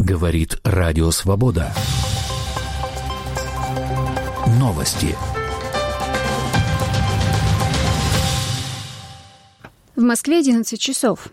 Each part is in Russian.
Говорит Радио Свобода. Новости. В Москве 11 часов.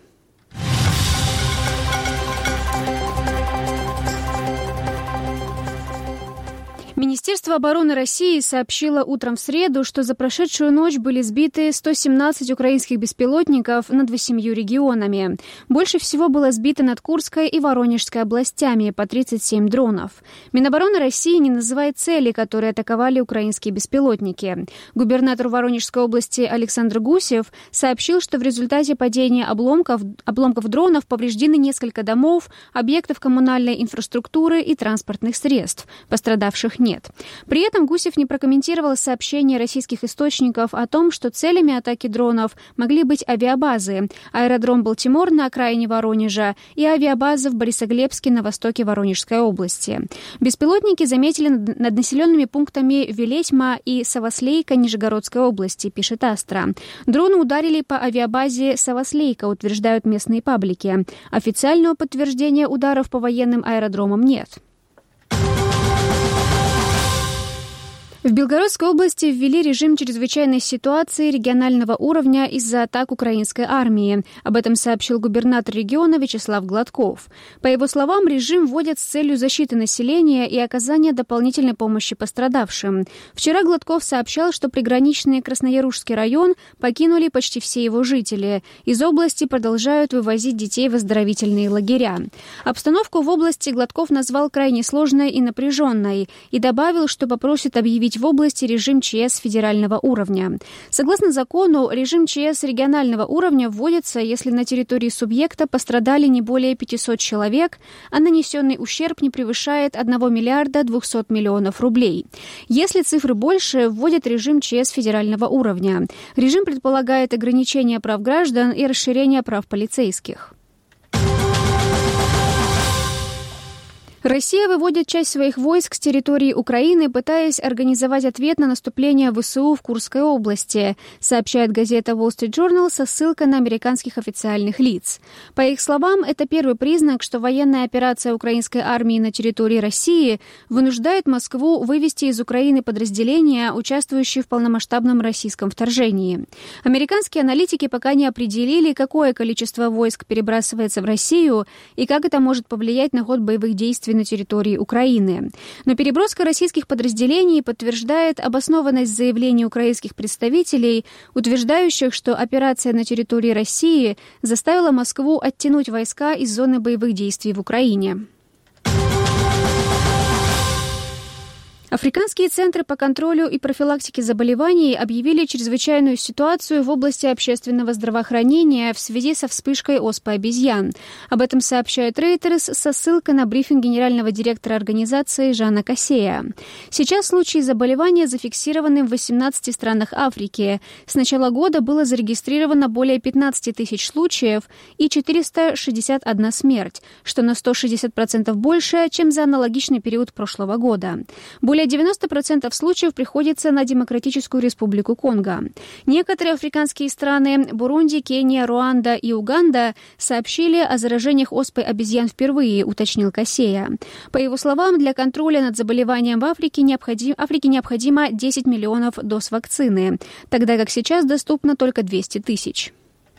Министерство обороны России сообщило утром в среду, что за прошедшую ночь были сбиты 117 украинских беспилотников над 8 регионами. Больше всего было сбито над Курской и Воронежской областями, по 37 дронов. Минобороны России не называет цели, которые атаковали украинские беспилотники. Губернатор Воронежской области Александр Гусев сообщил, что в результате падения обломков дронов повреждены несколько домов, объектов коммунальной инфраструктуры и транспортных средств. Пострадавших нет. При этом Гусев не прокомментировал сообщения российских источников о том, что целями атаки дронов могли быть авиабазы, аэродром Балтимор на окраине Воронежа и авиабаза в Борисоглебске на востоке Воронежской области. Беспилотники заметили над населенными пунктами Велетьма и Савослейка Нижегородской области, пишет Астра. Дроны ударили по авиабазе Савослейка, утверждают местные паблики. Официального подтверждения ударов по военным аэродромам нет. В Белгородской области ввели режим чрезвычайной ситуации регионального уровня из-за атак украинской армии. Об этом сообщил губернатор региона Вячеслав Гладков. По его словам, режим вводят с целью защиты населения и оказания дополнительной помощи пострадавшим. Вчера Гладков сообщал, что приграничный Красноярушский район покинули почти все его жители. Из области продолжают вывозить детей в оздоровительные лагеря. Обстановку в области Гладков назвал крайне сложной и напряженной и добавил, что попросит объявить в области режим ЧС федерального уровня. Согласно закону, режим ЧС регионального уровня вводится, если на территории субъекта пострадали не более 500 человек, а нанесенный ущерб не превышает 1 миллиарда 200 миллионов рублей. Если цифры больше, вводят режим ЧС федерального уровня. Режим предполагает ограничение прав граждан и расширение прав полицейских. Россия выводит часть своих войск с территории Украины, пытаясь организовать ответ на наступление ВСУ в Курской области, сообщает газета Wall Street Journal со ссылкой на американских официальных лиц. По их словам, это первый признак, что военная операция украинской армии на территории России вынуждает Москву вывести из Украины подразделения, участвующие в полномасштабном российском вторжении. Американские аналитики пока не определили, какое количество войск перебрасывается в Россию и как это может повлиять на ход боевых действий на территории Украины. Но переброска российских подразделений подтверждает обоснованность заявлений украинских представителей, утверждающих, что операция на территории России заставила Москву оттянуть войска из зоны боевых действий в Украине. Африканские центры по контролю и профилактике заболеваний объявили чрезвычайную ситуацию в области общественного здравоохранения в связи со вспышкой оспы обезьян. Об этом сообщает Reuters со ссылкой на брифинг генерального директора организации Жана Кассея. Сейчас случаи заболевания зафиксированы в 18 странах Африки. С начала года было зарегистрировано более 15 тысяч случаев и 461 смерть, что на 160% больше, чем за аналогичный период прошлого года. Более 90% случаев приходится на Демократическую Республику Конго. Некоторые африканские страны – Бурунди, Кения, Руанда и Уганда – сообщили о заражениях оспой обезьян впервые, уточнил Кассея. По его словам, для контроля над заболеванием в Африке необходимо 10 миллионов доз вакцины, тогда как сейчас доступно только 200 тысяч.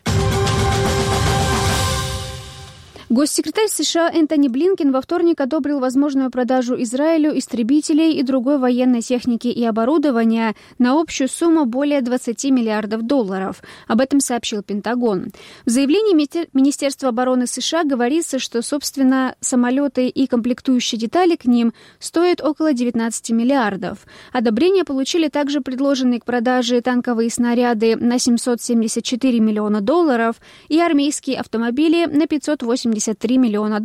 Госсекретарь США Энтони Блинкен во вторник одобрил возможную продажу Израилю истребителей и другой военной техники и оборудования на общую сумму более $20 миллиардов. Об этом сообщил Пентагон. В заявлении Министерства обороны США говорится, что, собственно, самолеты и комплектующие детали к ним стоят около 19 миллиардов. Одобрение получили также предложенные к продаже танковые снаряды на $774 миллиона и армейские автомобили на $583 миллиона.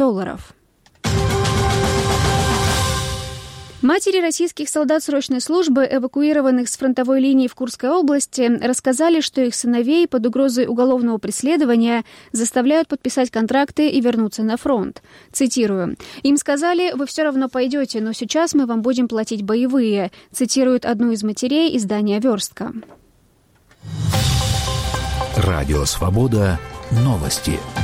Матери российских солдат срочной службы, эвакуированных с фронтовой линии в Курской области, рассказали, что их сыновей под угрозой уголовного преследования заставляют подписать контракты и вернуться на фронт. Цитирую. «Им сказали, вы все равно пойдете, но сейчас мы вам будем платить боевые», цитирует одну из матерей издания «Верстка». Радио «Свобода». Новости.